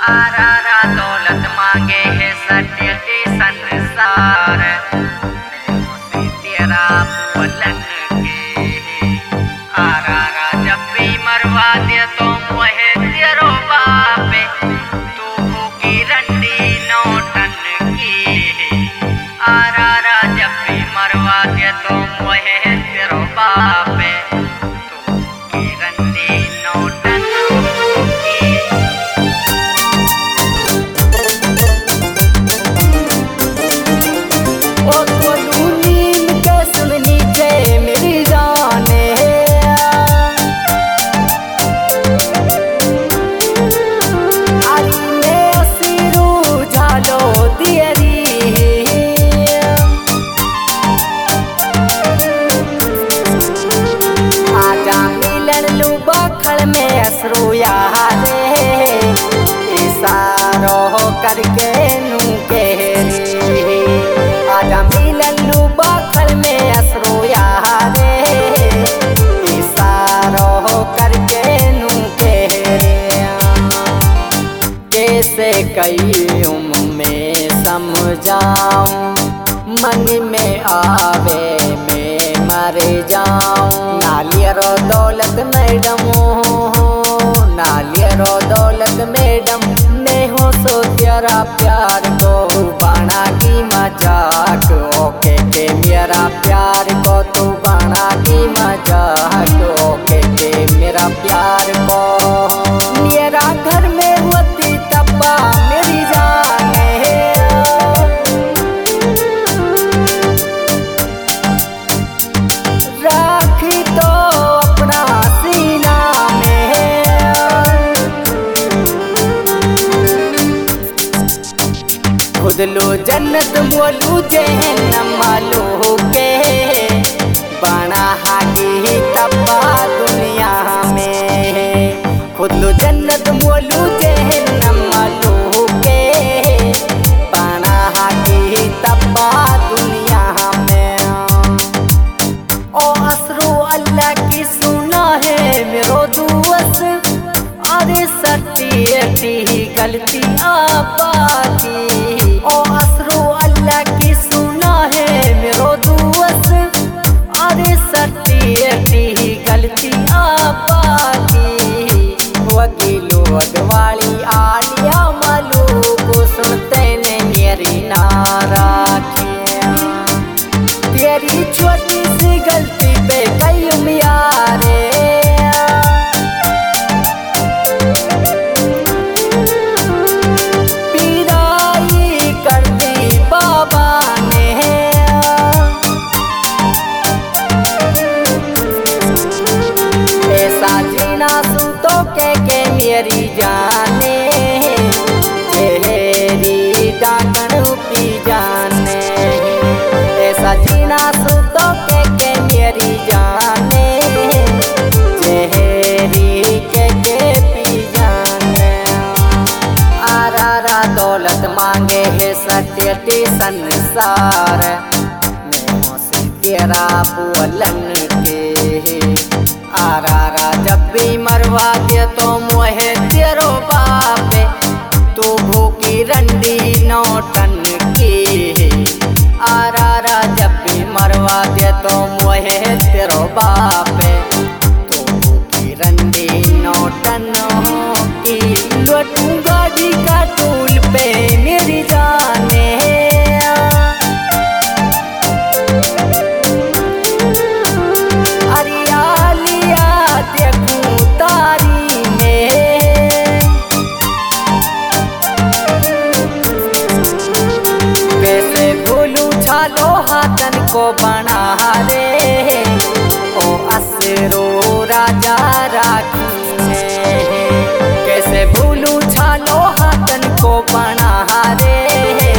आरारा दौलत मांगे है सत्यटी संसार से तेरा बोलन के आरारा जब भी मरवा दे तो मोहे तेरो बापे तू भूखी रंडी नौटन की आरारा जब भी मरवा दे तो मोहे तेरो बापे तू भूखी रंडी नौटन की। करके नू केरी आजा मिलन लू बखल में असरो यारे इशारो करके नू केरी कैसे कयूं मैं समझाऊं मन में आवे मैं मर जाऊं नालियरो दौलत मैडम नालियरो दौलत मैडम मैं हूँ सो तेरा प्यार को बाना की मजाक ओके के मेरा प्यार को तू बाना की मजाक ओके के मेरा प्यार को मेरा घर में होती तब्बा मेरी जान है राखी तो अपना सीना में खुद लो जन्नत बोलू जहन्नम मालू के बना हागी तब्बा दुनिया में खुद लो जन्नत बोलू जहन्नम मालू के बना हागी तब्बा दुनिया में ओ असरो अल्लाह की सुना है मेरो दुआस अरे सच्ची गलती आपाती ओ असरो अल्लाह की सुना है मेरो दुआस अरे सच्ची गलती आपाती वकीलो अगवाली आलिया मालू को सुनते ने मेरी नाराखी तेरी छोटी सी गलती पे कयूं यारे पीराई कर दी बाबा ने ऐसा जीना सुतो के मेरी जाने चेहरी डाकन पी जाने ऐसा जीना सुतो के मेरी जाने चेहरी के पी जाने आरारा दौलत मांगे है सत्यटी संसार मैं से तेरा बोलन के आरारा जब भी मरवा दे तो मोहे तेरो बापे तू भूखी रंडी नौटन की आरारा जब भी मरवा दे तो मोहे तेरो बापे तू भूखी रंडी नौटन की लौटू गाड़ी का टूल पे मेरी जाने अरियालिया देखूं तारी में कैसे भूलू छालो हाथन को बना रे ओ असरो राजा राखी में कैसे भूलू छालो हाथन को बना रे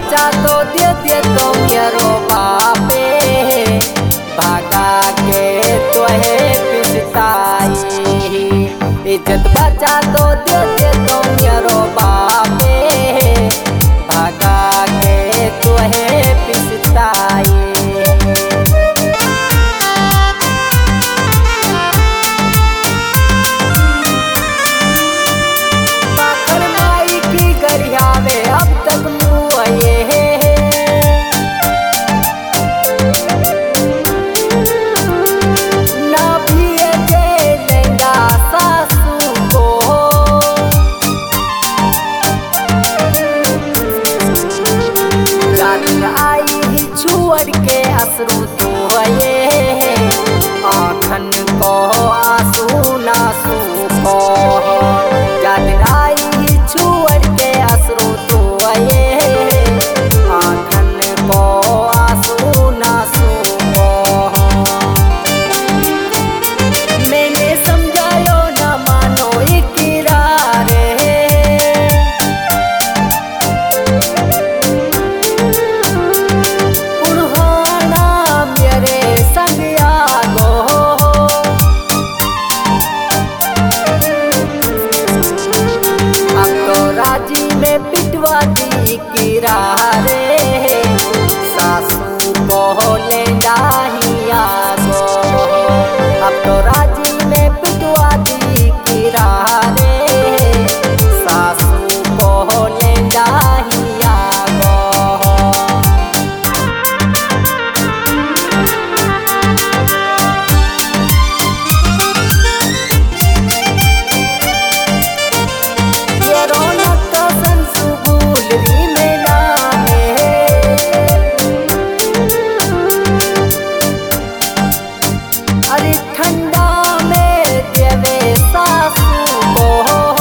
बचा तो दे तो मेरो बापे भागा के तोहे पिसताई इज्जत बचा तो दे तो मेरो बापे भागा के तोहे पिसताई अब तक मुए ना भी दे लेगा सासू को जान आई ही छोड़ के असरू तो आँखन को आंसू नासू को जान आई ही छोड़ के असरू तो आँखन को आंसू नासू को मैंने समझायो न मानो इकरार उन्होंने मेरे संग आगो अब तो राजी में पिटवा दी किरारे सासू को ले जाहिया गो अब तो राजी में पिटवा दी किरारे सासू को ले जाहिया गो ये रौनक तो संसु भूलरी में नामे अरे ठंडा में देवे सासू को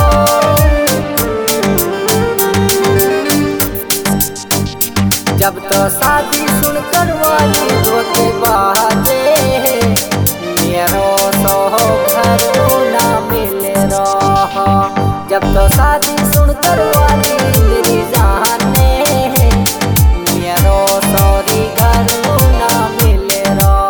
जब तो शादी सुनकर वाली धोखे बाजे मेरो सो घर ना मिले रहा जब तो शादी सुनकर वाली मेरी जान ने मेरो सॉरी घर ना मिले रहा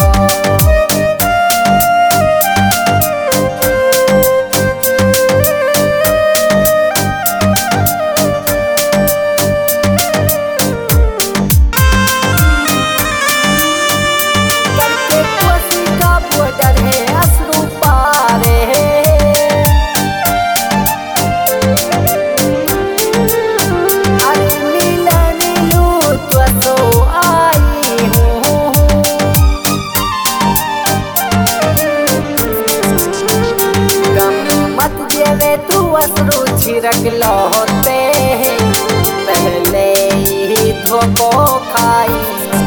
करके कोसी का बॉर्डर है असरू पारे अरे मिलन लू तो आई हूँ गम मत देवे तू असरू छिड़क लौटे पहले ही धोखो खाई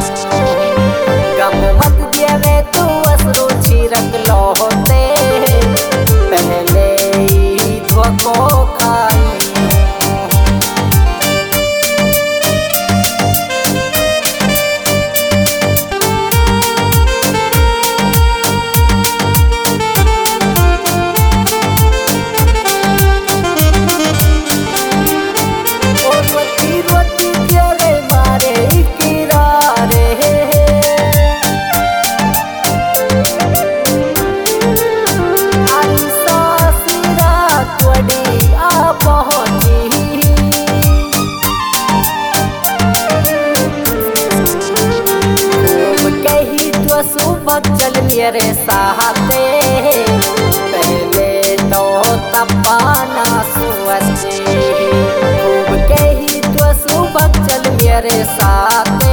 गम मत देवे तू असरू छिड़क लौटे पहले ही धोखो खाई रोती रोती तेरे मारे किरारे आई सासरा त्वड़ी आ पहुँची खूब कही तो सुबह चल मेरे साथे पहले तो तपाना सुअचे खूब कही तो सुबह चल मेरे साथ